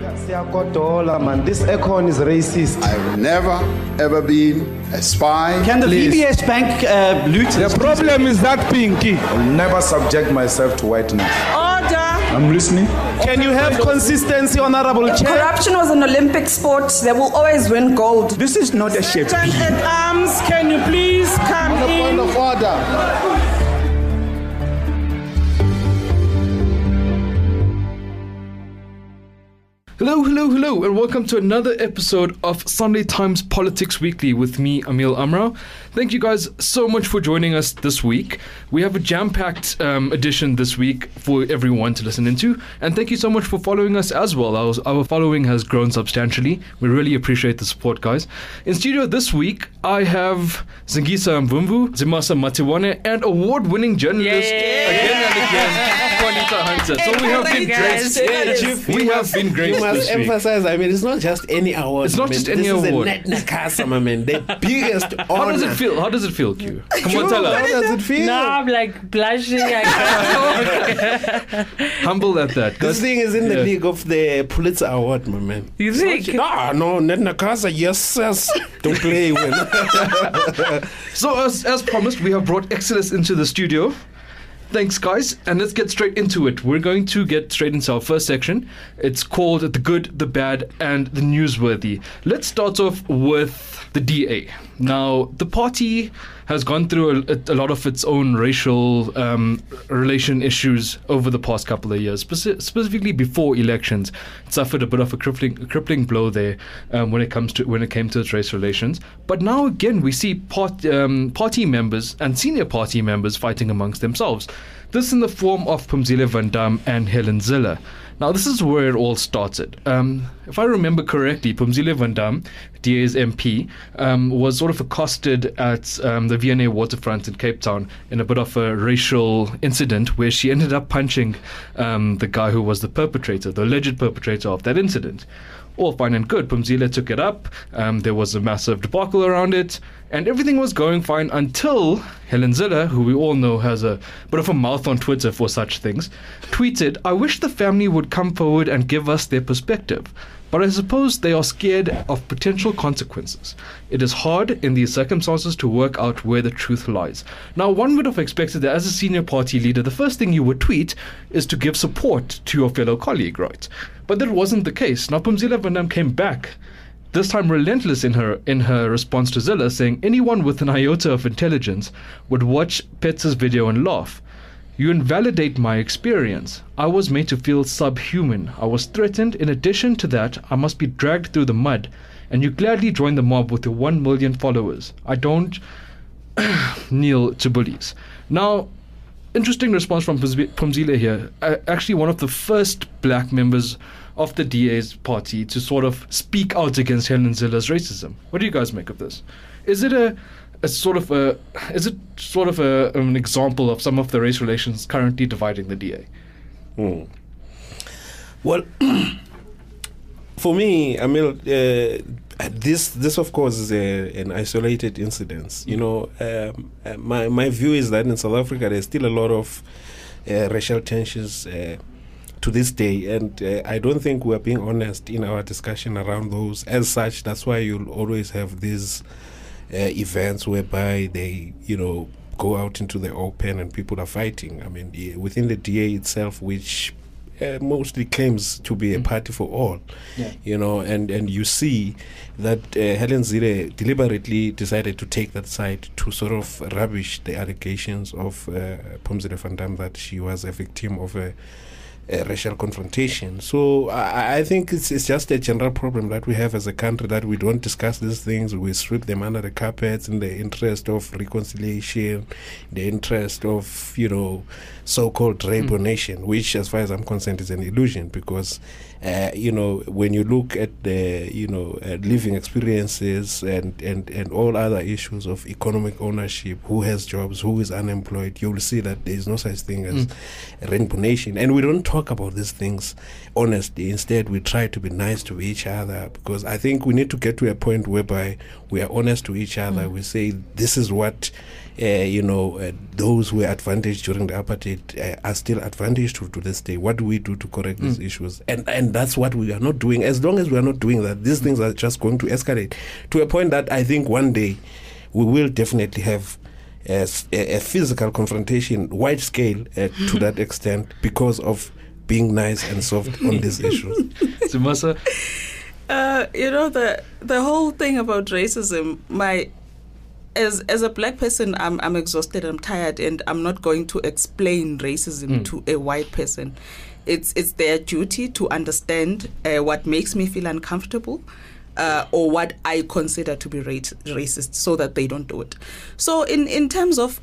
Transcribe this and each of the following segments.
Man, this Econ is racist. I've never, ever been a spy. Can the VBS Bank loot? The problem is that Pinky. I'll never subject myself to whiteness. Order. I'm listening. Can you have consistency, Honorable If Chair? corruption was an Olympic sport, they will always win gold. This is not a shape. Sergeant at Arms, can you please come in? Point of order. Hello, and welcome to another episode of Sunday Times Politics Weekly with me, Emil Amrau. Thank you guys so much for joining us this week. We have a jam-packed edition this week for everyone to listen into, and thank you so much for following us as well. Our following has grown substantially. We really appreciate the support, guys. In studio this week, I have Zingisa Mvumvu, Zimasa Matiwane, and award-winning journalist again and again, Juanita Hunter. So we have been great. We have been great. You must emphasize, I mean, it's not just any award. It's not just any award. This is a Nakasa, my man. The biggest honor. How does it feel? How does it feel, Q? Come on, tell us. How does it feel? No, I'm like blushing. Humble at that. This thing is in the league of the Pulitzer Award, my man. You think? No, Ned Nakasa, yes. Don't play with. So, as promised, we have brought Exodus into the studio. Thanks, guys, and let's get straight into it. We're going to get straight into our first section. It's called The Good, the Bad, and the Newsworthy. Let's start off with the DA. Now, the party has gone through a lot of its own racial relation issues over the past couple of years, specifically before elections. It suffered a bit of a crippling blow there when it came to its race relations. But now again, we see party members and senior party members fighting amongst themselves. This in the form of Phumzile Van Dam and Helen Zille. Now, this is where it all started. If I remember correctly, Phumzile Van Dam, DA's MP, was sort of accosted at the V&A waterfront in Cape Town in a bit of a racial incident where she ended up punching the guy who was the perpetrator, the alleged perpetrator of that incident. All fine and good. Phumzile took it up. There was a massive debacle around it, and everything was going fine until Helen Zille, who we all know has a bit of a mouth on Twitter for such things, tweeted, "I wish the family would come forward and give us their perspective, but I suppose they are scared of potential consequences. It is hard in these circumstances to work out where the truth lies." Now, one would have expected that as a senior party leader, the first thing you would tweet is to give support to your fellow colleague, right? But that wasn't the case. Now, Phumzile Van Dam came back, this time relentless in her response to Zille, saying anyone with an iota of intelligence would watch Petz's video and laugh. "You invalidate my experience. I was made to feel subhuman. I was threatened. In addition to that, I must be dragged through the mud. And you gladly join the mob with your 1 million followers. I don't kneel to bullies." Now, interesting response from Phumzile here. Actually, one of the first black members of the DA's party to sort of speak out against Helen Zille's racism. What do you guys make of this? Is it an example of some of the race relations currently dividing the DA? Well, for me, I mean, this of course is an isolated incident. You know, my view is that in South Africa there's still a lot of racial tensions to this day, and I don't think we are being honest in our discussion around those. As such, that's why you'll always have these events whereby they, go out into the open and people are fighting. I mean, within the DA itself, which mostly claims to be a party for all, and you see that Helen Zille deliberately decided to take that side to sort of rubbish the allegations of Phumzile Van Dam that she was a victim of a racial confrontation. So I think it's just a general problem that we have as a country, that we don't discuss these things. We sweep them under the carpets in the interest of reconciliation, the interest of so-called rainbow nation, which, as far as I'm concerned, is an illusion, because when you look at the living experiences and all other issues of economic ownership, who has jobs, who is unemployed, you will see that there is no such thing as a rainbow nation. And we don't talk about these things honestly. Instead, we try to be nice to each other, because I think we need to get to a point whereby we are honest to each other. We say, this is what those who were advantaged during the apartheid are still advantaged to this day. What do we do to correct these issues? And that's what we are not doing. As long as we are not doing that, these things are just going to escalate to a point that I think one day we will definitely have a physical confrontation, wide scale, to that extent, because of being nice and soft on these issues. Zimasa? The whole thing about racism, as a black person, I'm exhausted, I'm tired, and I'm not going to explain racism to a white person. It's their duty to understand what makes me feel uncomfortable, or what I consider to be racist, so that they don't do it. So in terms of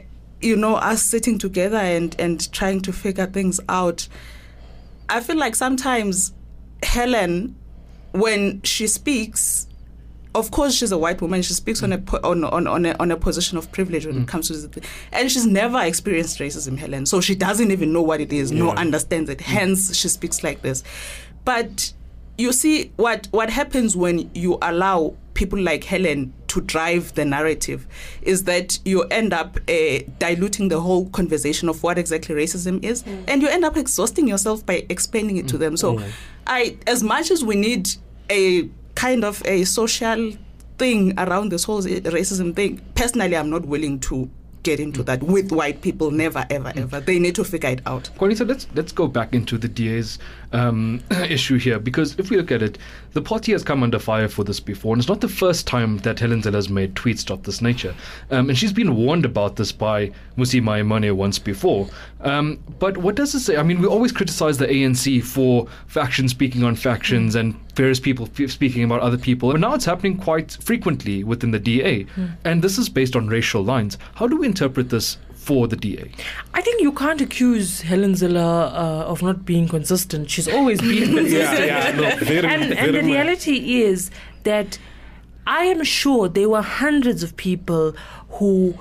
us sitting together and trying to figure things out, I feel like sometimes Helen, when she speaks, of course she's a white woman, she speaks on a position of privilege when it comes to this, and she's never experienced racism, Helen, so she doesn't even know what it is, nor understands it, hence she speaks like this. But you see what happens when you allow people like Helen to drive the narrative is that you end up diluting the whole conversation of what exactly racism is, and you end up exhausting yourself by explaining it to them. So as much as we need a kind of a social thing around this whole racism thing, personally I'm not willing to get into that with white people. Never, ever, ever. They need to figure it out. Kwanisa, let's go back into the DA's issue here, because if we look at it, the party has come under fire for this before, and it's not the first time that Helen Zille has made tweets of this nature. And she's been warned about this by Mmusi Maimane once before. But what does it say? I mean, we always criticize the ANC for factions speaking on factions and various people speaking about other people. But now it's happening quite frequently within the DA. And this is based on racial lines. How do we interpret this for the DA? I think you can't accuse Helen Zille of not being consistent. She's always been consistent. And the reality is that I am sure there were hundreds of people who,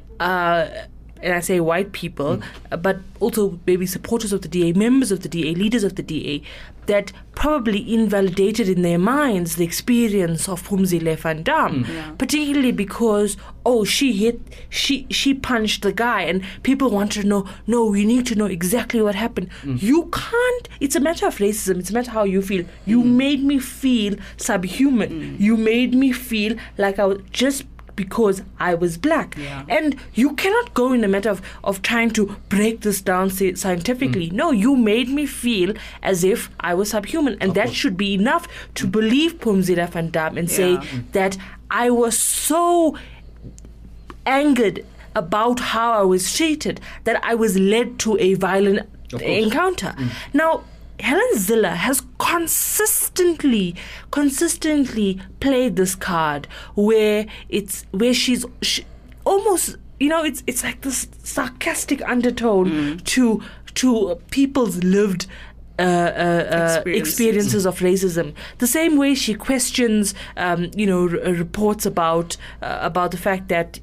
and I say white people, but also maybe supporters of the DA, members of the DA, leaders of the DA, that probably invalidated in their minds the experience of Phumzile van Dam, particularly because, she punched the guy, and people want to know, no, we need to know exactly what happened. You can't, it's a matter of racism, it's a matter of how you feel. You made me feel subhuman. You made me feel like I was just because I was black. And you cannot go in a matter of trying to break this down scientifically. No, you made me feel as if I was subhuman, and that should be enough to believe Phumzile van Dam and say that I was so angered about how I was treated that I was led to a violent encounter. Now, Helen Zille has consistently played this card where she's almost, it's like this sarcastic undertone to people's lived experiences of racism. The same way she questions, reports about the fact that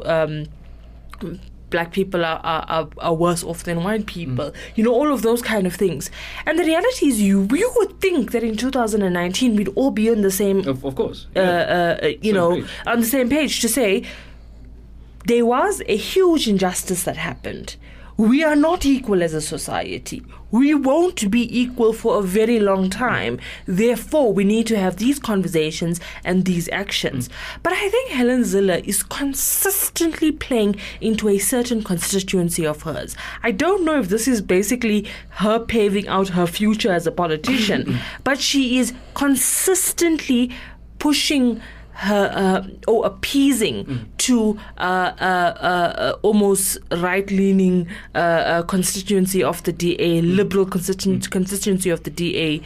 black people are worse off than white people. All of those kind of things. And the reality is, you would think that in 2019 we'd all be on the same, of course, on the same page to say there was a huge injustice that happened. We are not equal as a society. We won't be equal for a very long time. Therefore, we need to have these conversations and these actions. But I think Helen Zille is consistently playing into a certain constituency of hers. I don't know if this is basically her paving out her future as a politician, but she is consistently pushing her or appeasing to almost right-leaning constituency of the DA, liberal constituency of the DA.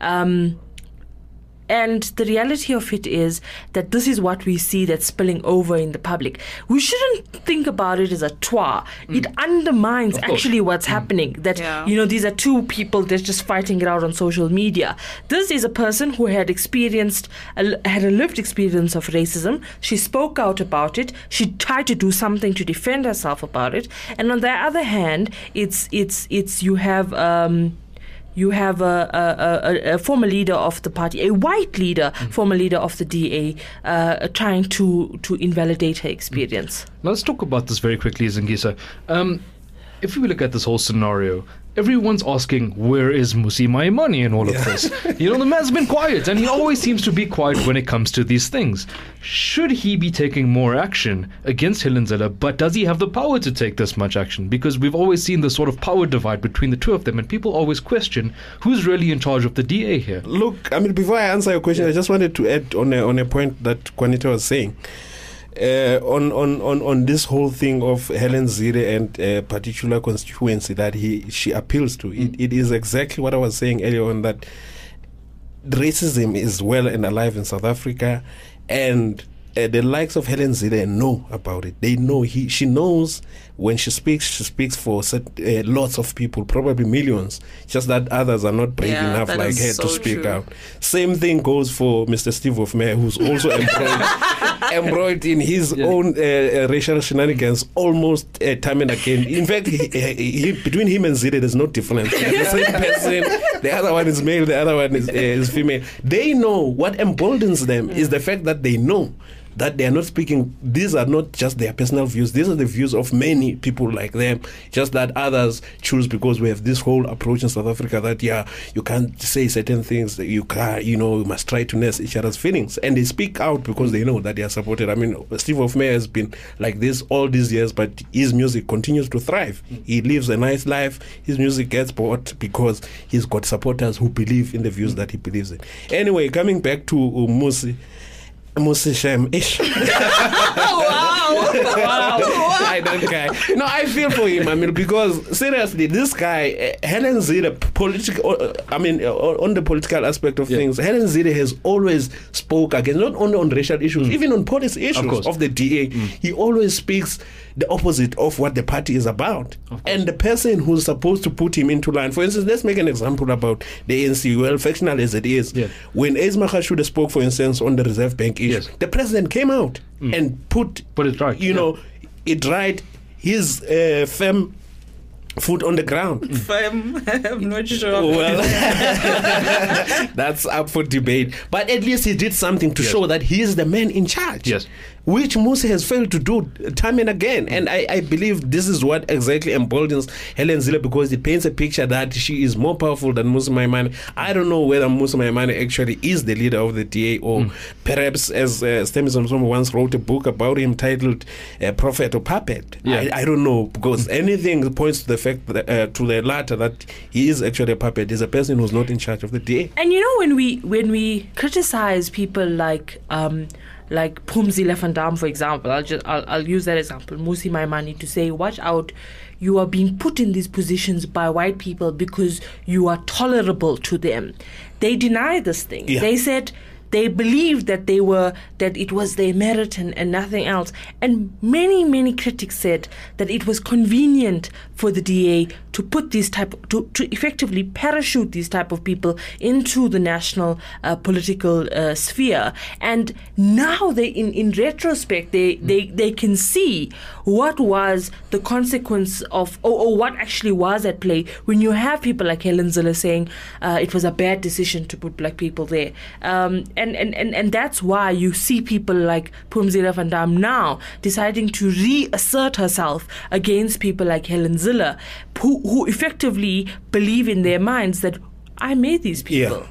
And the reality of it is that this is what we see that's spilling over in the public. We shouldn't think about it as a twa. It undermines actually what's happening. That, these are two people that's just fighting it out on social media. This is a person who had had a lived experience of racism. She spoke out about it. She tried to do something to defend herself about it. And on the other hand, it's you have you have a former leader of the party, a white leader, former leader of the DA, trying to invalidate her experience. Now let's talk about this very quickly, Zingisa. If we look at this whole scenario, everyone's asking, where is Mmusi Maimane in all of this? The man's been quiet, and he always seems to be quiet when it comes to these things. Should he be taking more action against Helen Zille, but does he have the power to take this much action? Because we've always seen the sort of power divide between the two of them, and people always question who's really in charge of the DA here. Look, before I answer your question, I just wanted to add on a point that Juanita was saying. On this whole thing of Helen Zille and a particular constituency that she appeals to, it is exactly what I was saying earlier on, that racism is well and alive in South Africa, and the likes of Helen Zille know about it. They know she knows when she speaks for lots of people, probably millions, just that others are not brave enough like her to speak out. Same thing goes for Mr. Steve Hofmeyr, who's also embroiled in his own racial shenanigans almost time and again. In fact, between him and Zille, there's no difference. The same person, the other one is male, the other one is female. They know what emboldens them is the fact that they know that they are not speaking, these are not just their personal views, these are the views of many people like them, just that others choose, because we have this whole approach in South Africa that you can't say certain things, that you can't, you must try to nurse each other's feelings, and they speak out because they know that they are supported. Steve Hofmeyr has been like this all these years, but his music continues to thrive. He lives a nice life, his music gets bought because he's got supporters who believe in the views that he believes in. Anyway, coming back to Mmusi Shem-ish. I don't care. No, I feel for him. Because seriously, this guy, Helen Zille, on the political aspect of things, Helen Zille has always spoke against, not only on racial issues, even on policy issues of the DA. He always speaks the opposite of what the party is about. And the person who's supposed to put him into line, for instance, let's make an example about the ANC, well, factional as it is. When Ace Magashule spoke, for instance, on the Reserve Bank issue, the president came out and put it right, it right, his firm foot on the ground. I'm not sure. Well, that's up for debate. But at least he did something to show that he is the man in charge. Which Mmusi has failed to do time and again. And I believe this is what exactly emboldens Helen Zille, because it paints a picture that she is more powerful than Mmusi Maimane. I don't know whether Mmusi Maimane actually is the leader of the DA, or perhaps, as Stemison once wrote a book about him titled Prophet or Puppet. I don't know, because anything points to the fact that, to the latter, that he is actually a puppet. He's a person who's not in charge of the DA. And when we criticize people like Phumzile van Dam, for example, I'll use that example, Mmusi Maimane, to say, watch out, you are being put in these positions by white people because you are tolerable to them. They deny this thing. They said they believed that it was their merit and nothing else. And many critics said that it was convenient for the DA to put to effectively parachute these type of people into the national political sphere. And now in retrospect, they can see what was the consequence of, or what actually was at play when you have people like Helen Zille saying it was a bad decision to put black people there. And that's why you see people like Phumzile van Dam now deciding to reassert herself against people like Helen Zille, who effectively believe in their minds that I made these people.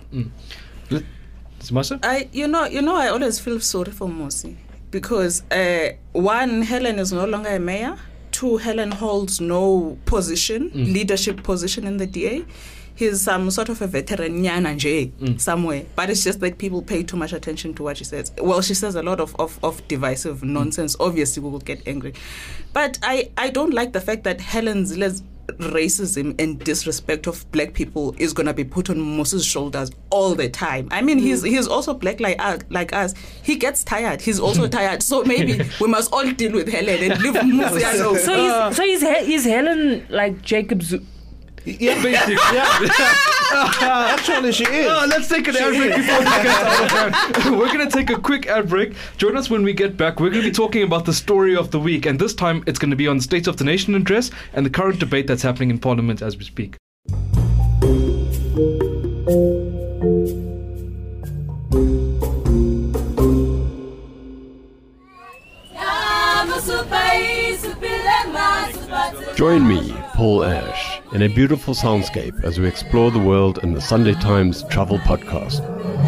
I always feel sorry for Mmusi, because one, Helen is no longer a mayor. Two, Helen holds no leadership position in the DA. He's some sort of a veteran somewhere, but it's just that people pay too much attention to what she says. Well, she says a lot of divisive nonsense. Obviously, we will get angry. But I don't like the fact that Helen Zille's racism and disrespect of black people is going to be put on Mmusi's shoulders all the time. I mean, he's also black like us. He gets tired. He's also tired. So maybe we must all deal with Helen and leave Mmusi alone. So is Helen like Jacob Zuma? Yeah, basically. Actually, she is. Let's take an ad break before we get out of hand. We're going to take a quick ad break. Join us when we get back. We're going to be talking about the story of the week, and this time it's going to be on the State of the Nation address and the current debate that's happening in Parliament as we speak. Join me, Paul Ash, in a beautiful soundscape as we explore the world in the Sunday Times Travel Podcast.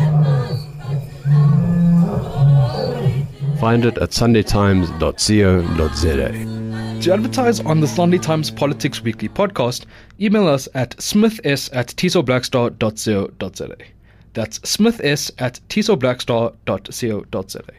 Find it at sundaytimes.co.za. To advertise on the Sunday Times Politics Weekly podcast, email us at smiths@tisoblackstar.co.za. That's smiths@tisoblackstar.co.za.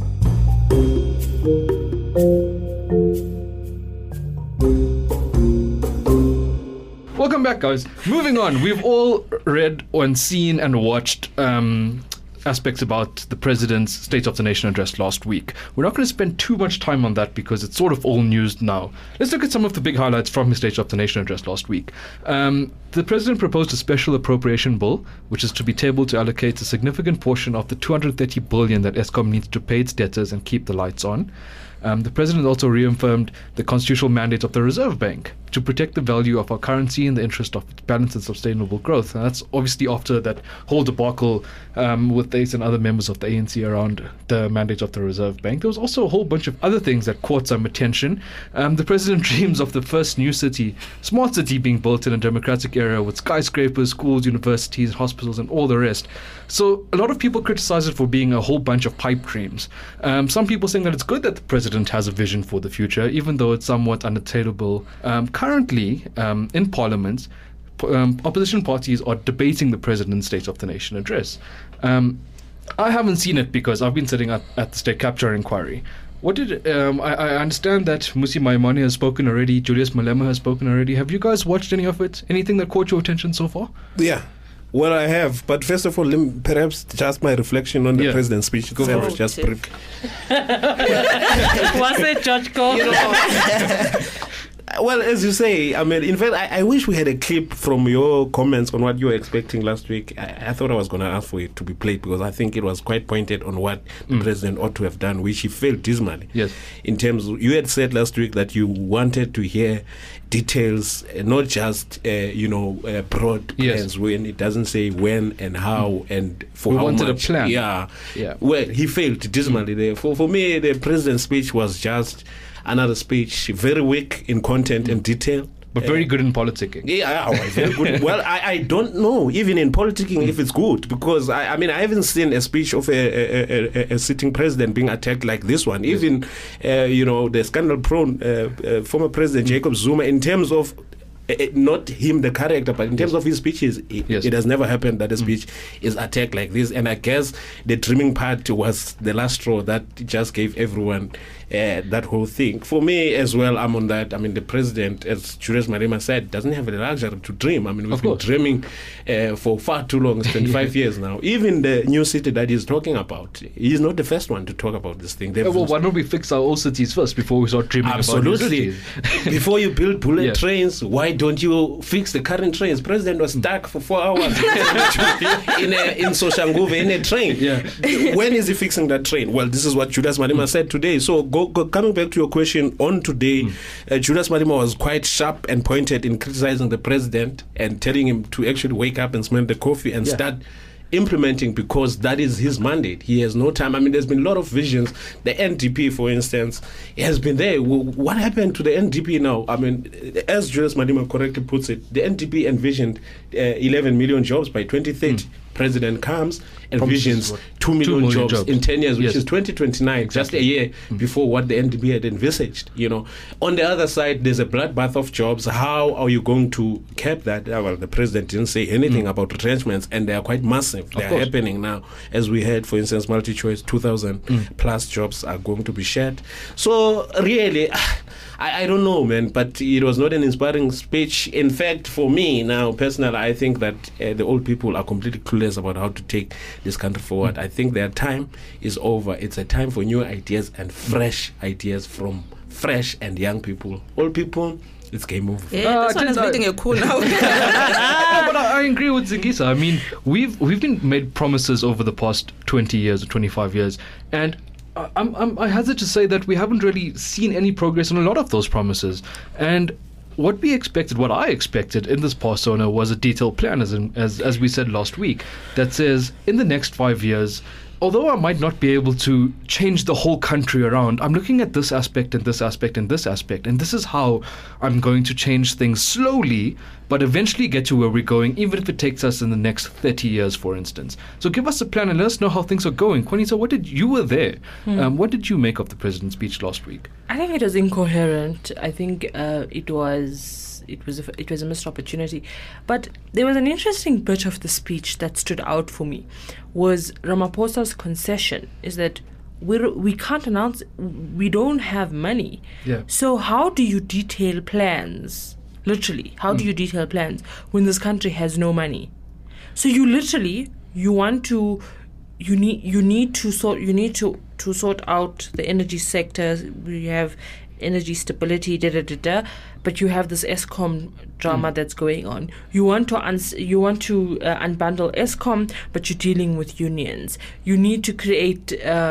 Welcome back, guys. Moving on, we've all read and seen and watched aspects about the President's State of the Nation address last week. We're not going to spend too much time on that because it's sort of all news now. Let's look at some of the big highlights from his State of the Nation address last week. The President proposed a special appropriation bill, which is to be tabled to allocate a significant portion of the 230 billion that Eskom needs to pay its debtors and keep the lights on. The President also reaffirmed the constitutional mandate of the Reserve Bank to protect the value of our currency in the interest of balanced and sustainable growth. And that's obviously after that whole debacle with Ace and other members of the ANC around the mandate of the Reserve Bank. There was also a whole bunch of other things that caught some attention. The President dreams of the first new city, smart city, being built in a democratic area with skyscrapers, schools, universities, hospitals, and all the rest. So a lot of people criticize it for being a whole bunch of pipe dreams. Some people saying that it's good that the President has a vision for the future, even though it's somewhat unattainable. Currently, in Parliament, opposition parties are debating the President's State of the Nation address. I haven't seen it because I've been sitting at the State Capture Inquiry. What did I understand that Musi Maimane has spoken already, Julius Malema has spoken already. Have you guys watched any of it? Anything that caught your attention so far? Yeah. Well, I have, but first of all, perhaps just my reflection on the President's speech itself, just brief. Was it George Cole? Well, as you say, I mean, in fact, I wish we had a clip from your comments on what you were expecting last week. I thought I was going to ask for it to be played because I think it was quite pointed on what the President ought to have done, which he failed dismally. Yes. In terms of, you had said last week that you wanted to hear details, not just, broad plans when it doesn't say when and how and for we how much. We wanted a plan. Yeah. Well, he failed dismally there. For me, the President's speech was just another speech, very weak in content and detail. But very good in politicking. Yeah, very good. Well, I don't know, even in politicking, if it's good, because I haven't seen a speech of a sitting president being attacked like this one. Even, the scandal-prone former President Jacob Zuma, in terms of not him, the character, but in terms of his speeches, it has never happened that a speech is attacked like this. And I guess the dreaming part was the last straw that just gave everyone that whole thing. For me as well, I'm on that. I mean, the President, as Julius Malema said, doesn't have the luxury to dream. I mean, we've been dreaming for far too long, 25 years now. Even the new city that he's talking about, he's not the first one to talk about this thing. Well, why don't we fix our old cities first before we start dreaming about new cities? Before you build bullet trains, why don't you fix the current trains? President was stuck for 4 hours in Soshanguve in a train. When is he fixing that train? Well, this is what Julius Malema said today. So coming back to your question on today, Julius Malema was quite sharp and pointed in criticizing the President and telling him to actually wake up and smell the coffee and start implementing, because that is his mandate. He has no time. I mean, there's been a lot of visions. The NDP, for instance, has been there. What happened to the NDP now? I mean, as Julius Malema correctly puts it, the NDP envisioned 11 million jobs by 2030. President comes and visions 2 million jobs in 10 years, which is 2029, just a year before what the NDP had envisaged. On the other side, there's a bloodbath of jobs. How are you going to cap that? Well, the President didn't say anything about retrenchments, and they are quite massive. They are happening now, as we heard. For instance, multi-choice, 2,000 plus jobs are going to be shed. So really, I don't know, man, but it was not an inspiring speech. In fact, for me now, personally, I think that the old people are completely clueless about how to take this country forward. I think their time is over. It's a time for new ideas and fresh ideas from fresh and young people. Old people, it's game over. Yeah, this one is reading a cool now. But I agree with Zingisa. I mean, we've been made promises over the past 20 years or 25 years, and I hazard to say that we haven't really seen any progress on a lot of those promises. And what I expected in this persona was a detailed plan, as we said last week, that says in the next 5 years, although I might not be able to change the whole country around, I'm looking at this aspect and this aspect and this aspect, and this is how I'm going to change things slowly, but eventually get to where we're going, even if it takes us in the next 30 years, for instance. So give us a plan and let us know how things are going. Kwanisa, you were there. What did you make of the president's speech last week? I think it was incoherent. I think it was a missed opportunity. But there was an interesting bit of the speech that stood out for me, was Ramaphosa's concession, is that we can't announce, we don't have money. Yeah. So how do you detail plans? Literally, how do you detail plans when this country has no money? So you need to sort out the energy sector. We have energy stability, but you have this ESCOM drama that's going on. You want to unbundle ESCOM, but you're dealing with unions. You need to create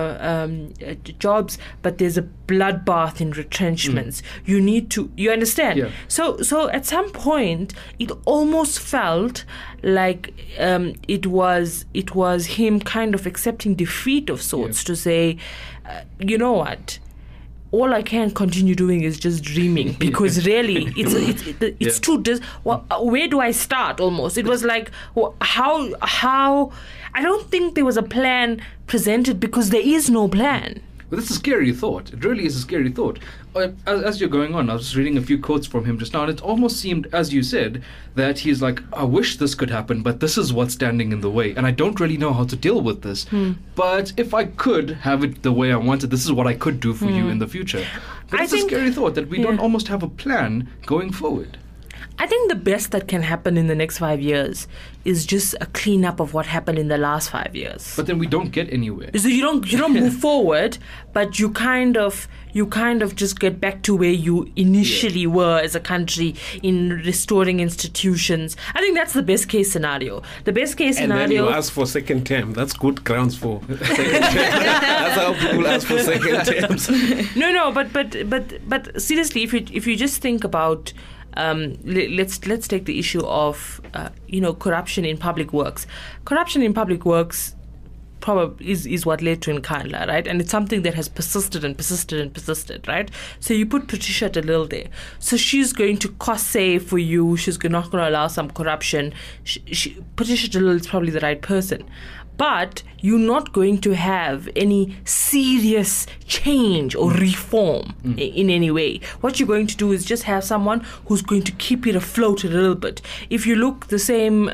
jobs, but there's a bloodbath in retrenchments. You understand? Yeah. So at some point, it almost felt like it was him kind of accepting defeat of sorts, to say, you know what? All I can continue doing is just dreaming, because really it's too. Where do I start? Almost, it was like how. I don't think there was a plan presented, because there is no plan. Well, that's a scary thought. It really is a scary thought. As you're going on, I was just reading a few quotes from him just now, and it almost seemed, as you said, that he's like, I wish this could happen, but this is what's standing in the way, and I don't really know how to deal with this. But if I could have it the way I wanted, this is what I could do for you in the future. But it's a scary thought that we don't almost have a plan going forward. I think the best that can happen in the next 5 years is just a cleanup of what happened in the last 5 years. But then we don't get anywhere. So you don't move forward, but you kind of just get back to where you initially were as a country in restoring institutions. I think that's the best case scenario. The best case scenario. And then you ask for second term. That's good grounds for second term. That's how people ask for second terms. No, but seriously, if you just think about. Let's take the issue of corruption in public works. Corruption in public works probably is what led to Nkandla, right? And it's something that has persisted, right? So you put Patricia de Lille there. So she's going to cost save for you. She's not going to allow some corruption. Patricia de Lille is probably the right person. But you're not going to have any serious change or reform in any way. What you're going to do is just have someone who's going to keep it afloat a little bit. If you look the same,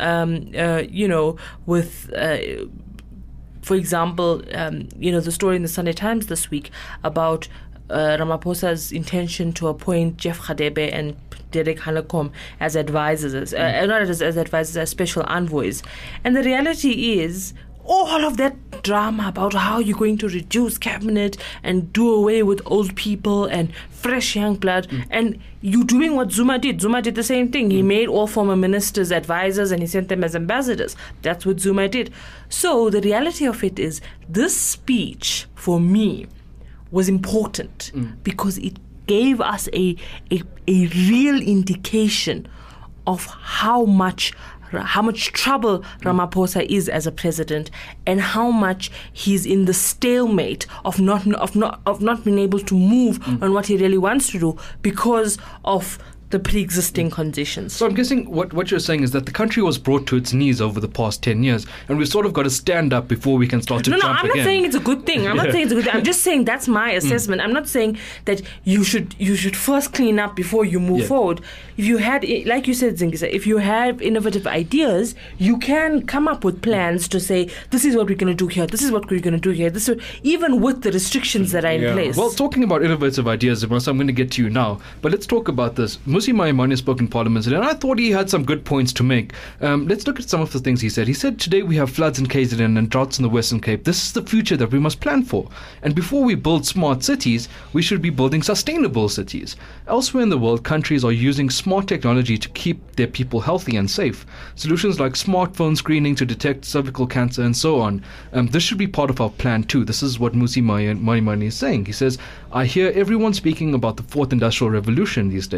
with, for example, the story in the Sunday Times this week about Ramaphosa's intention to appoint Jeff Radebe and Derek Hanekom as advisors, not as advisors, as special envoys. And the reality is, all of that drama about how you're going to reduce cabinet and do away with old people and fresh young blood, and you doing what Zuma did. Zuma did the same thing. He made all former ministers advisors and he sent them as ambassadors. That's what Zuma did. So the reality of it is, this speech for me was important because it gave us a real indication of how much trouble Ramaphosa is as a president, and how much he's in the stalemate of not being able to move on what he really wants to do because of the pre-existing conditions. So I'm guessing what you're saying is that the country was brought to its knees over the past 10 years, and we've sort of got to stand up before we can start to jump again. No, I'm not saying it's a good thing. I'm just saying that's my assessment. I'm not saying that you should first clean up before you move forward. If you had, like you said, Zingisa, if you have innovative ideas, you can come up with plans to say, this is what we're going to do here, this is what we're going to do here, even with the restrictions that are in place. Well, talking about innovative ideas, I'm going to get to you now, but let's talk about this. Mmusi Maimane spoke in Parliament today, and I thought he had some good points to make. Let's look at some of the things he said. He said, today we have floods in KZN and droughts in the Western Cape. This is the future that we must plan for. And before we build smart cities, we should be building sustainable cities. Elsewhere in the world, countries are using smart technology to keep their people healthy and safe. Solutions like smartphone screening to detect cervical cancer and so on. This should be part of our plan too. This is what Mmusi Maimane is saying. He says, I hear everyone speaking about the fourth industrial revolution these days,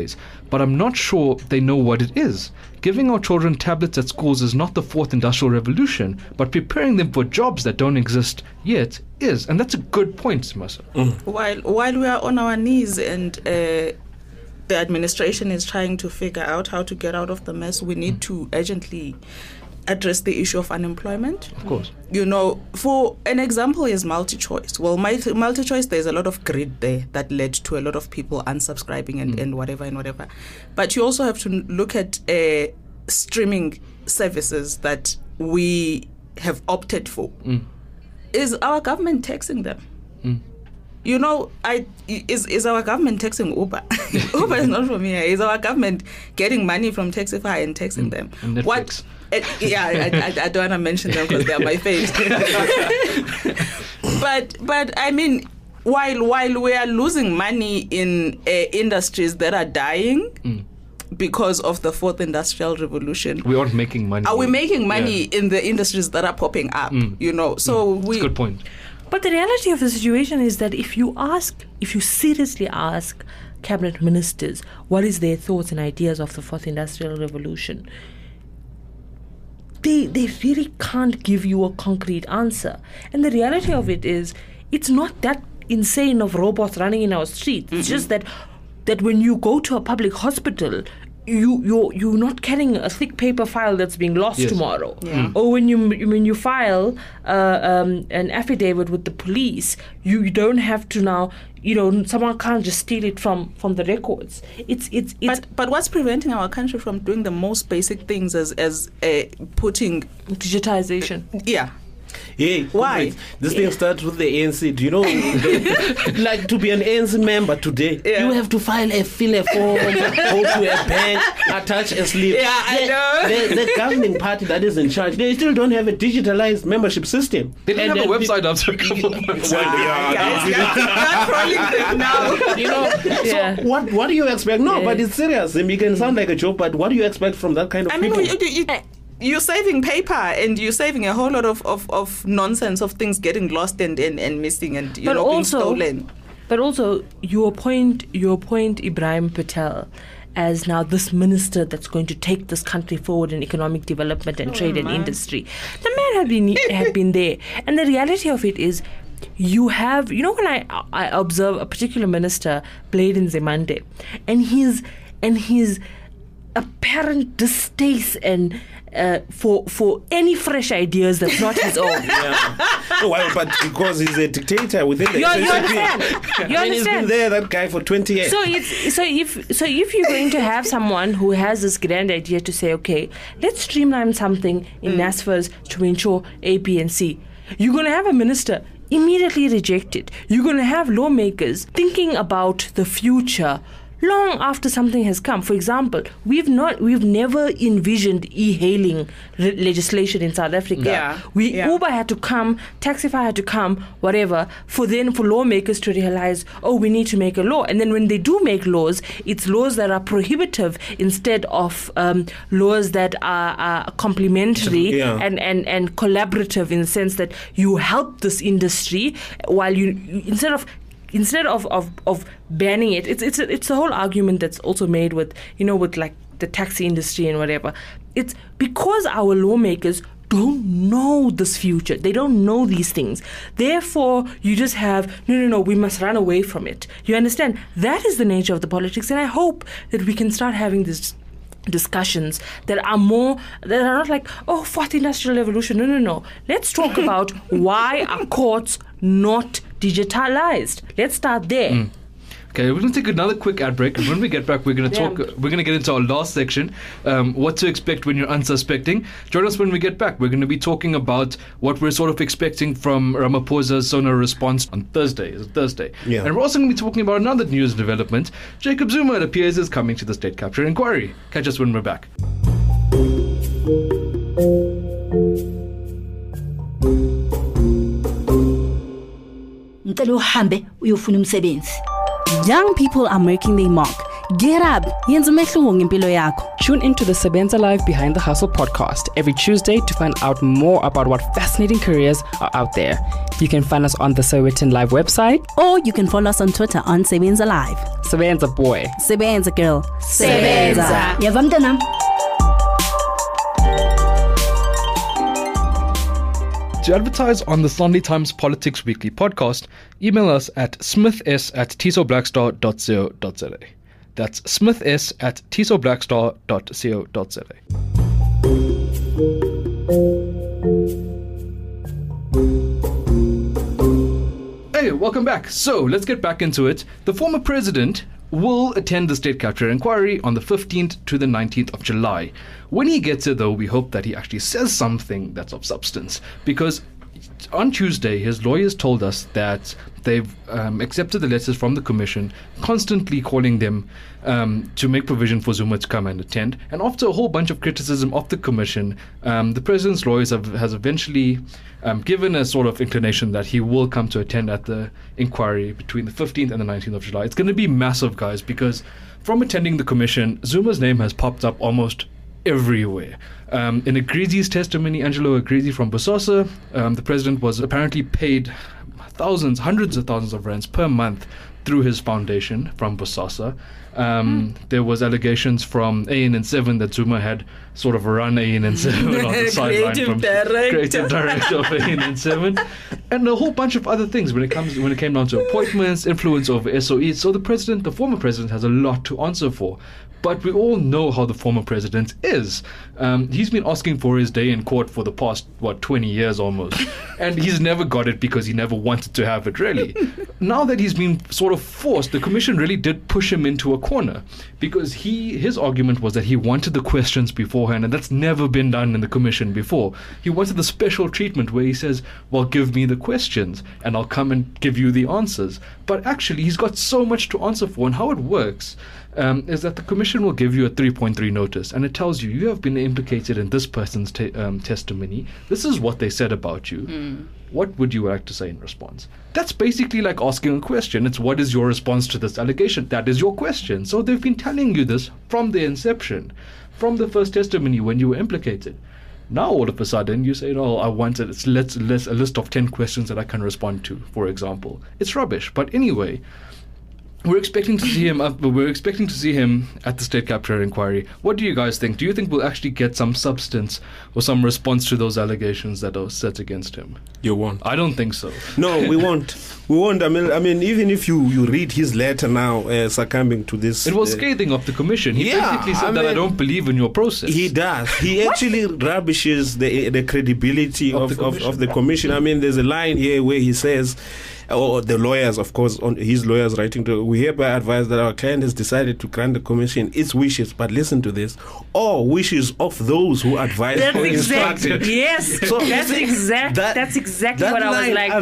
but I'm not sure they know what it is. Giving our children tablets at schools is not the fourth industrial revolution, but preparing them for jobs that don't exist yet is. And that's a good point, Simasa. While we are on our knees and the administration is trying to figure out how to get out of the mess, we need to urgently address the issue of unemployment. Of course. For an example is MultiChoice. Well, MultiChoice, there's a lot of greed there that led to a lot of people unsubscribing and whatever. But you also have to look at streaming services that we have opted for. Is our government taxing them? Is our government taxing Uber? Uber is not from here. Is our government getting money from Taxify and taxing them? And Netflix. I don't want to mention them because they are my fave. but I mean, while we are losing money in industries that are dying because of the fourth industrial revolution, we aren't making money. Are we making money in the industries that are popping up? So That's a good point. But the reality of the situation is that if you seriously ask cabinet ministers what is their thoughts and ideas of the fourth industrial revolution, they really can't give you a concrete answer. And the reality of it is, it's not that insane of robots running in our streets. It's just that when you go to a public hospital, you're not carrying a thick paper file that's being lost tomorrow. Or when you file an affidavit with the police, you don't have to now, someone can't just steal it from the records. But what's preventing our country from doing the most basic things as putting digitization? Hey, why? This thing starts with the ANC. Do you know, like to be an ANC member today, you have to fill a form, go to a bank, attach a slip. Yeah, I know. The governing party that is in charge, they still don't have a digitalized membership system. They didn't have a website after a couple of months. Not crawling them now. So what do you expect? No, but it's serious. It can sound like a joke, but what do you expect from that kind of people? You're saving paper and you're saving a whole lot of nonsense of things getting lost and missing and being stolen. But also your point, Ibrahim Patel, as now this minister that's going to take this country forward in economic development and trade and industry. The man have been there, and the reality of it is, you have, when I observe a particular minister, Blade Nzimande, and his apparent distaste and for any fresh ideas that's not his own. Well, but because he's a dictator within the you understand? He's been there, that guy, for 20 years. So if you're going to have someone who has this grand idea to say, okay, let's streamline something in NSFAS to ensure A, B, and C, you're going to have a minister immediately reject it. You're going to have lawmakers thinking about the future long after something has come. For example, we've never envisioned e-hailing legislation in South Africa. Uber had to come, Taxify had to come, whatever, for lawmakers to realize, we need to make a law. And then when they do make laws, it's laws that are prohibitive instead of laws that are complementary and collaborative, in the sense that you help this industry while you instead of banning it. It's a whole argument that's also made with like the taxi industry and whatever. It's because our lawmakers don't know this future. They don't know these things. Therefore, you just have, no, we must run away from it. You understand? That is the nature of the politics, and I hope that we can start having this discussions that are not like, fourth industrial revolution. No. Let's talk about why are courts not digitalized. Let's start there. Okay, we're going to take another quick ad break, and when we get back, we're going to get into our last section, what to expect when you're unsuspecting. Join us when we get back. We're going to be talking about what we're sort of expecting from Ramaphosa's SONA response on Thursday. Is it Thursday? Yeah. And we're also going to be talking about another news development. Jacob Zuma, it appears, is coming to the State Capture Inquiry. Catch us when we're back. Young people are making their mark. Get up. Tune into the Sebenza Live Behind the Hustle podcast every Tuesday to find out more about what fascinating careers are out there. You can find us on the Sowetan Live website, or you can follow us on Twitter on Sebenza Live. Sebenza boy. Sebenza girl. Sebenza. Yava mntanam. To advertise on the Sunday Times Politics Weekly podcast, email us at smiths@tisoblackstar.co.za. That's smiths@tisoblackstar.co.za. Hey, welcome back. So, let's get back into it. The former president will attend the state capture inquiry on the 15th to the 19th of July. When he gets there, though, we hope that he actually says something that's of substance, because on Tuesday, his lawyers told us that they've accepted the letters from the commission, constantly calling them to make provision for Zuma to come and attend. And after a whole bunch of criticism of the commission, the president's lawyers has eventually given a sort of inclination that he will come to attend at the inquiry between the 15th and the 19th of July. It's going to be massive, guys, because from attending the commission, Zuma's name has popped up almost everywhere. In Agrizi's testimony, Angelo Agrizi from Bosasa, the president was apparently paid thousands, hundreds of thousands of rands per month through his foundation from Bosasa. There was allegations from ANN7 that Zuma had sort of run ANN7 on the sideline from creative director of ANN7, and a whole bunch of other things when it came down to appointments, influence over SOE. So the former president, has a lot to answer for. But we all know how the former president is. He's been asking for his day in court for the past, 20 years almost. And he's never got it because he never wanted to have it, really. Now that he's been sort of forced, the commission really did push him into a corner, because his argument was that he wanted the questions beforehand, and that's never been done in the commission before. He wanted the special treatment where he says, well, give me the questions and I'll come and give you the answers. But actually, he's got so much to answer for, and how it works is that the commission will give you a 3.3 notice, and it tells you have been implicated in this person's testimony. This is what they said about you. What would you like to say in response? That's basically like asking a question. It's, what is your response to this allegation? That is your question. So they've been telling you this from the inception, from the first testimony when you were implicated. Now all of a sudden you say, I wanted a list of 10 questions that I can respond to, for example. It's rubbish. But anyway, we're expecting to see him at the state capture inquiry. What do you guys think? Do you think we'll actually get some substance or some response to those allegations that are set against him? You won't. I don't think so. No, we won't. We won't. I mean, even if you read his letter now, succumbing to this, it was scathing of the commission. He basically said that I don't believe in your process. He does. He actually rubbishes the credibility of the commission. I mean, there's a line here where he says, or the lawyers, of course, on his lawyers writing to, we hereby advise that our client has decided to grant the commission its wishes, but listen to this, or wishes of those who advise or instructed. Yes, so that's exactly what I was like.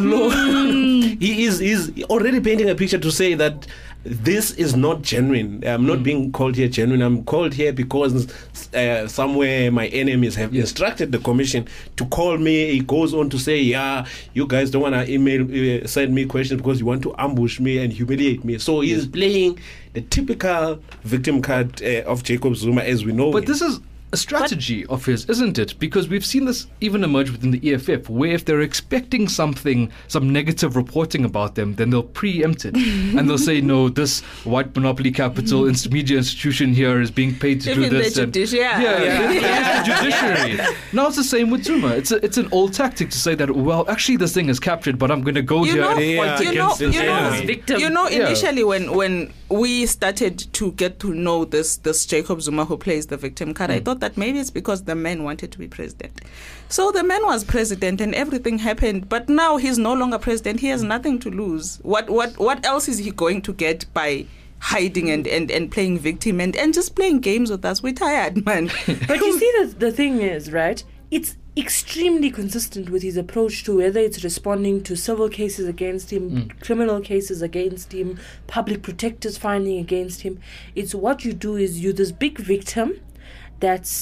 He's already painting a picture to say that this is not genuine. I'm not being called here genuine. I'm called here because somewhere my enemies have instructed the commission to call me. He goes on to say, you guys don't want to send me questions because you want to ambush me and humiliate me. So he's playing the typical victim card of Jacob Zuma as we know. But this is a strategy of his, isn't it? Because we've seen this even emerge within the EFF, where if they're expecting some negative reporting about them, then they'll preempt it. And they'll say, no, this white monopoly capital media institution here is being paid to do this. The judiciary. The judiciary. Now it's the same with Zuma. It's an old tactic to say that, well, actually this thing is captured, but I'm going to go here and fight against it. Initially when we started to get to know this Jacob Zuma who plays the victim card, I thought that maybe it's because the man wanted to be president. So the man was president and everything happened, but now he's no longer president. He has nothing to lose. What else is he going to get by hiding and playing victim and just playing games with us? We're tired, man. But you see, the thing is, right, it's extremely consistent with his approach to whether it's responding to civil cases against him, criminal cases against him, public protectors finding against him. It's what you do is you're this big victim that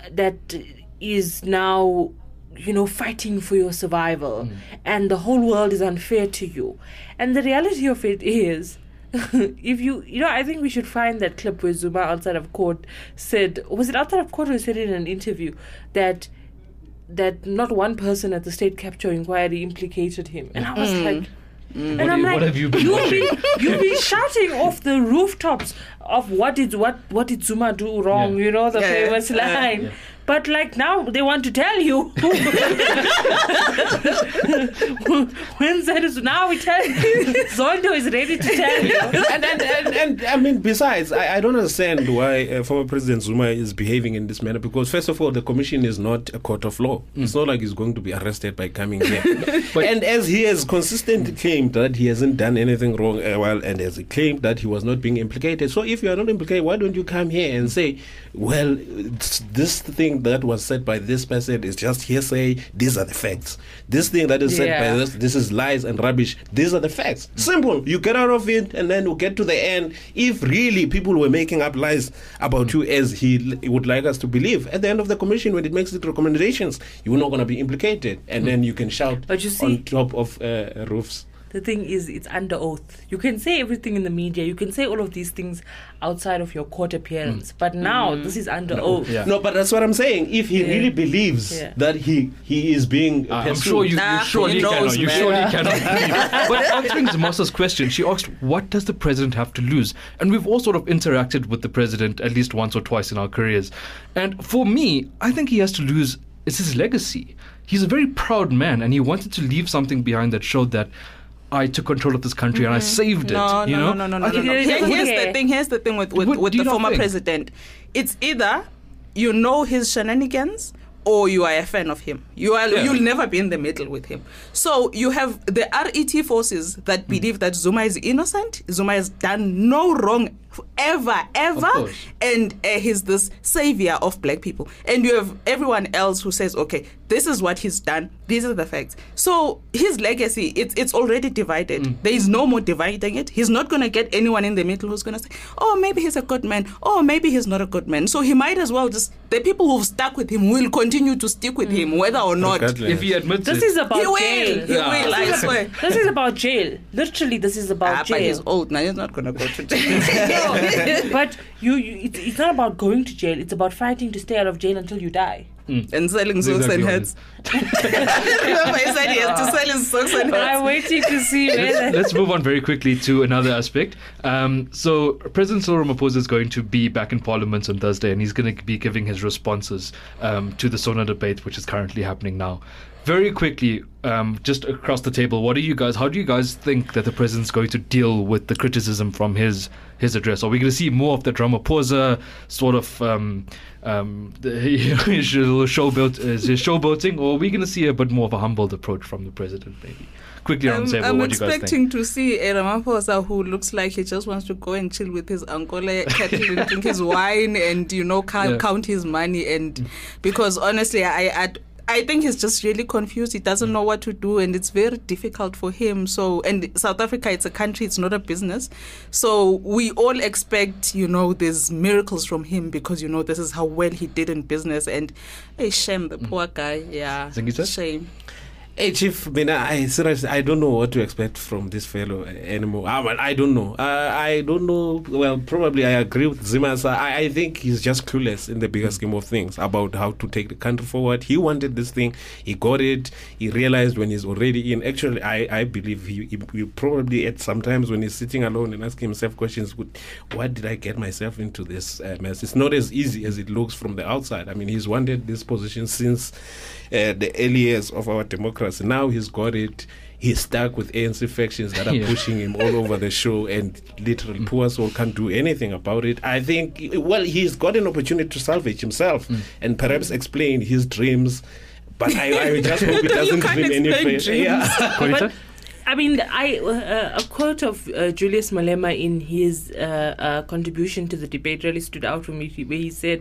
is now, fighting for your survival, and the whole world is unfair to you. And the reality of it is, if I think we should find that clip where Zuma outside of court said, was it outside of court or he said in an interview that not one person at the state capture inquiry implicated him. And I was like, And I'm like, what have you been watching? You've been shouting off the rooftops of what did Zuma do wrong, the famous line. Yeah. But like now they want to tell you. When now we tell you. Zondo is ready to tell you. and I mean, besides, I don't understand why former President Zuma is behaving in this manner, because first of all, the commission is not a court of law. It's not like he's going to be arrested by coming here. And as he has consistently claimed that he hasn't done anything wrong, and as he claimed that he was not being implicated. So if you are not implicated, why don't you come here and say, well, this thing that was said by this person is just hearsay, these are the facts. This thing that is said by this is lies and rubbish, these are the facts. Simple. You get out of it and then we'll get to the end. If really people were making up lies about you as he would like us to believe, at the end of the commission, when it makes its recommendations, you're not going to be implicated. And then you can shout on top of roofs. The thing is, it's under oath. You can say everything in the media. You can say all of these things outside of your court appearance. But now, this is under oath. Yeah. No, but that's what I'm saying. If he really believes that he is being I'm sure you surely cannot. You surely cannot believe. But answering Zamasa's question, she asked, what does the president have to lose? And we've all sort of interacted with the president at least once or twice in our careers. And for me, I think he has to lose is his legacy. He's a very proud man, and he wanted to leave something behind that showed that I took control of this country and I saved it. No. Here's the thing with the former president. It's either you know his shenanigans or you are a fan of him. You'll never be in the middle with him. So you have the RET forces that believe that Zuma is innocent. Zuma has done no wrong ever, and he's this savior of black people. And you have everyone else who says, okay, this is what he's done, these are the facts. So his legacy, it's already divided. There is no more dividing it. He's not going to get anyone in the middle who's going to say, oh, maybe he's a good man, oh, maybe he's not a good man. So he might as well just, the people who've stuck with him will continue to stick with him, whether or not. If he admits this is about jail. He will, I swear. This is about jail. Literally, this is about jail. But he's old now, he's not going to go to jail. But it's not about going to jail. It's about fighting to stay out of jail until you die. And selling socks and hats. Remember, he said he has to sell his socks and hats. I'm waiting to see where. Let's move on very quickly to another aspect. So President Cyril Ramaphosa is going to be back in Parliament on Thursday, and he's going to be giving his responses to the SONA debate, which is currently happening now. Very quickly, just across the table, how do you guys think that the president's going to deal with the criticism from his address? Are we going to see more of the Ramaphosa sort of showboating, or are we going to see a bit more of a humbled approach from the president, maybe? Quickly on the table, I'm what do you guys think? expecting to see a Ramaphosa who looks like he just wants to go and chill with his uncle, kettle and drink his wine and, count his money. And because honestly, I think he's just really confused. He doesn't know what to do, and it's very difficult for him. So, and South Africa, it's a country, it's not a business. So we all expect, there's miracles from him because, this is how well he did in business. And shame, the poor guy. Yeah, shame. Hey, Chief, I seriously, I don't know what to expect from this fellow anymore. I don't know. I don't know. Well, probably I agree with Zima. I think he's just clueless in the bigger scheme of things about how to take the country forward. He wanted this thing. He got it. He realized when he's already in. Actually, I believe he probably at sometimes when he's sitting alone and asking himself questions, what did I get myself into this mess? It's not as easy as it looks from the outside. I mean, he's wanted this position since the early years of our democracy. Now he's got it. He's stuck with ANC factions that are pushing him all over the show, and literally poor soul can't do anything about it. I think, he's got an opportunity to salvage himself and perhaps explain his dreams, but I just hope it doesn't dream any further. Yeah. I mean, a quote of Julius Malema in his contribution to the debate really stood out for me, where he said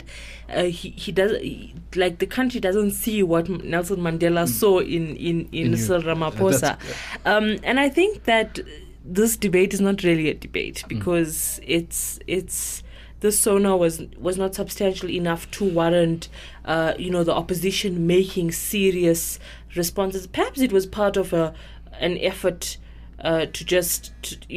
the country doesn't see what Nelson Mandela saw in Cyril Ramaphosa, and I think that this debate is not really a debate because it's this SONA was not substantial enough to warrant the opposition making serious responses. Perhaps it was part of an effort to just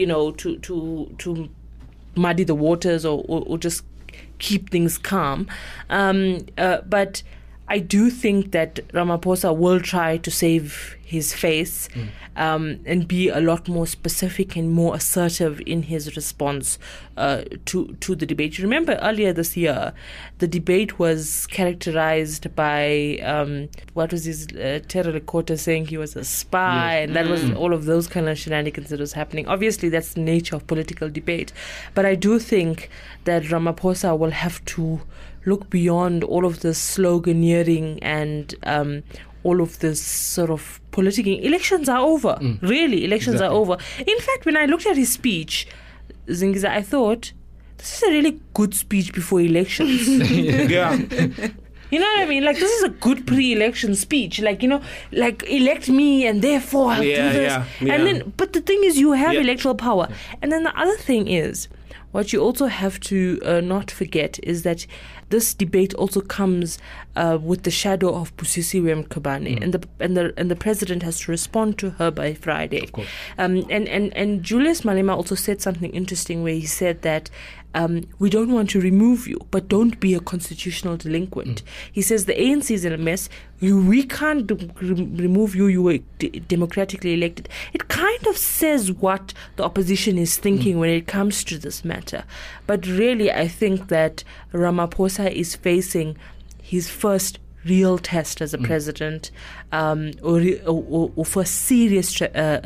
to muddy the waters or just keep things calm, but I do think that Ramaphosa will try to save his face and be a lot more specific and more assertive in his response to the debate. You remember earlier this year, the debate was characterized by what was his Terry Lekota saying he was a spy, and that was all of those kind of shenanigans that was happening. Obviously, that's the nature of political debate, but I do think that Ramaphosa will have to look beyond all of the sloganeering and all of this sort of politicking. Elections are over. Really, elections are over. In fact, when I looked at his speech, Zingiza, I thought, this is a really good speech before elections. Yeah. You know what I mean? Like, this is a good pre-election speech. Like, you know, like, elect me and therefore I'll do this. And then, but the thing is, you have electoral power. And then the other thing is, what you also have to not forget is that this debate also comes with the shadow of Busisiwe Mkhwebane, and the president has to respond to her by Friday. Of course. And Julius Malema also said something interesting where he said that we don't want to remove you, but don't be a constitutional delinquent. He says the ANC is in a mess. We can't remove you. You were democratically elected. It kind of says what the opposition is thinking when it comes to this matter. But really, I think that Ramaphosa is facing his first real test as a president, or first serious,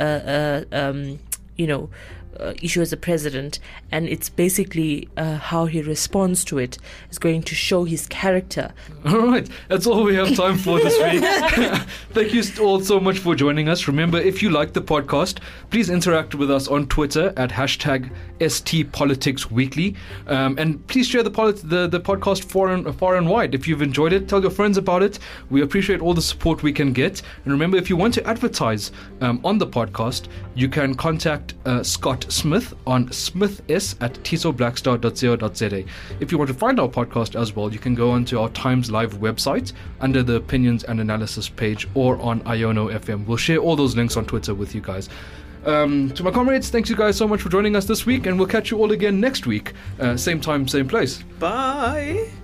issue as a president, and it's basically how he responds to it is going to show his character. All right, that's all we have time for this week. Thank you all so much for joining us. Remember, if you like the podcast, please interact with us on Twitter at #STPoliticsWeekly, and please share the podcast far and wide. If you've enjoyed it, tell your friends about it. We appreciate all the support we can get. And remember, if you want to advertise on the podcast, you can contact Scott Smith on smiths@tisoblackstar.co.za. If you want to find our podcast as well, you can go onto our Times Live website under the opinions and analysis page, or on Iono FM. We'll share all those links on Twitter with you guys. To my comrades, thanks you guys so much for joining us this week, and we'll catch you all again next week, same time, same place. Bye.